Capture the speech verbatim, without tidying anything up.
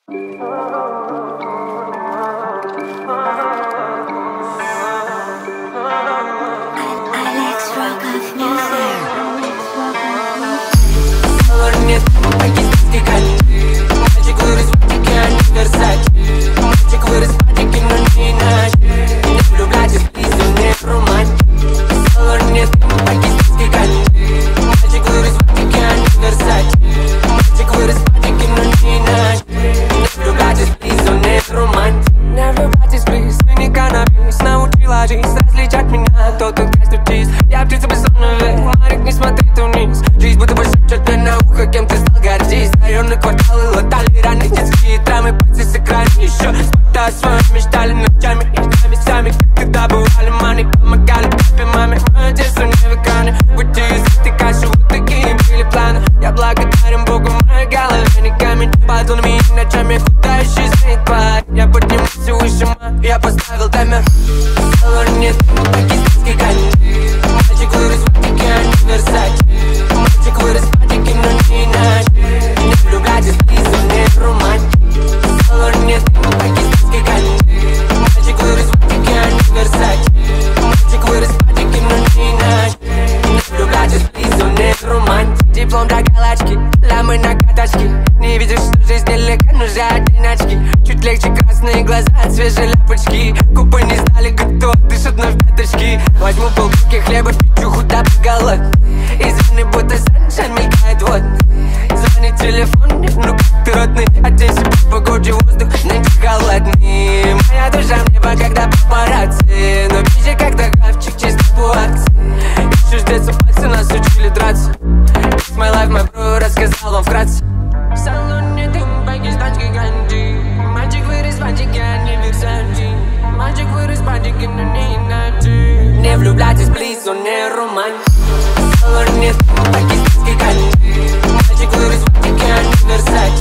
Нет, пакистанский канди. Мальчик вырос в патике, а не Версачи. Мальчик вырос в патике, но не иначе. Не влюблять из призывной романтики. Солар нет, пакистанский канди. Мальчик вырос в патике, а не Версачи. Мальчик вырос в патике, но не иначе. Не влюблять из призывной романтики. Не влюблять из призывной не каннабис. Научила жизнь различать меня, кто тут кастутист. Я птица бессонная, Марик, не смотри ты вниз. Жизнь будто бы шепчет мне на ухо, кем ты стал, гордись. Районные кварталы латали раны, детские травмы, пальцы с экрана еще. Спорта о своем мечтали ночами и днями сами. Как тогда бывали, маны помогали папе, маме. Мое детство не в экране, пути язык, кашу, вот такие были планы. Я благодарен Богу, в моей голове не камень. Под лунами и ночами куда исчезнет парень. Я поднимусь выше, я поставил таймер. Солар нет, пакистанский канди. Мальчик вырос в патике, а не Версачи. Мальчик вырос в патике, но не иначе. Не влюблять из призывной романтики. Солар нет, пакистанский канди. Мальчик вырос в патике, а не Версачи. Мальчик вырос в патике, но не иначе. Не влюблять из призывной романтики. Диплом до галочки, ламы на каточке. Не видишь, что жизнь нелегка, но жаль очки. Чуть легче красные глаза от свежей ляпочки. Купы не знали, кто дышит на пяточки. Возьму полбуки хлеба, печуху, да голод. Из вины будто саншайн мелькает вот. Звонит телефон, ну как ты родный. Оденься по погоде, воздух нынче холодный. Моя душа в небо, когда папарацци. Но пизже, когда графчик, чисто по акции. Еще с детства пальцы нас учили драться. It's my life, my bro, рассказал вам вкратце. В салоне дым, пакистанский канди. Мальчик вырос в патике, а не Версачи. Мальчик вырос в патике, но не иначе. Не влюблять из близу, не романтики. Солар нет, пакистанский канди. Мальчик вырос в патике, а не Версачи.